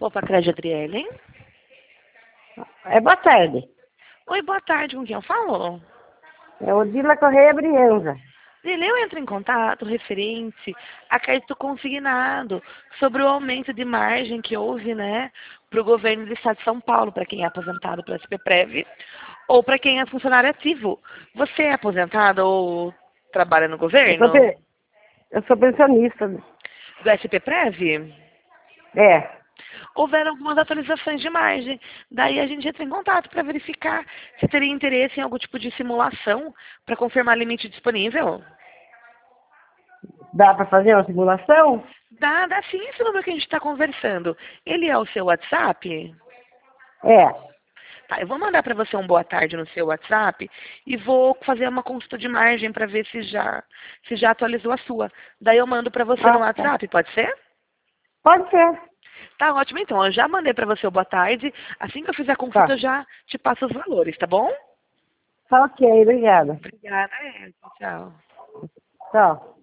Poupa-Crédito, Adriele, hein? Boa tarde. Oi, boa tarde, com quem eu falo? É Odila Correia Brianza. Adriele, eu entro em contato referente a crédito consignado sobre o aumento de margem que houve, né, para o governo do estado de São Paulo, para quem é aposentado pela SPPrev ou para quem é funcionário ativo. Você é aposentado ou trabalha no Eu sou, governo? pe- eu sou pensionista. Do SPPrev? É. Houveram algumas atualizações de margem. Daí a gente entra em contato para verificar se teria interesse em algum tipo de simulação para confirmar limite disponível. Dá para fazer uma simulação? Dá sim esse número que a gente está conversando. Ele é o seu WhatsApp? É. Tá, eu vou mandar para você um boa tarde no seu WhatsApp e vou fazer uma consulta de margem para ver se já atualizou a sua. Daí eu mando para você no Ah, tá. WhatsApp, pode ser? Pode ser. Tá ótimo então, eu já mandei para você o boa tarde. Assim que eu fizer a consulta, Tá. eu já te passo os valores, tá bom? Tá ok, obrigada. Obrigada, tchau. Tchau.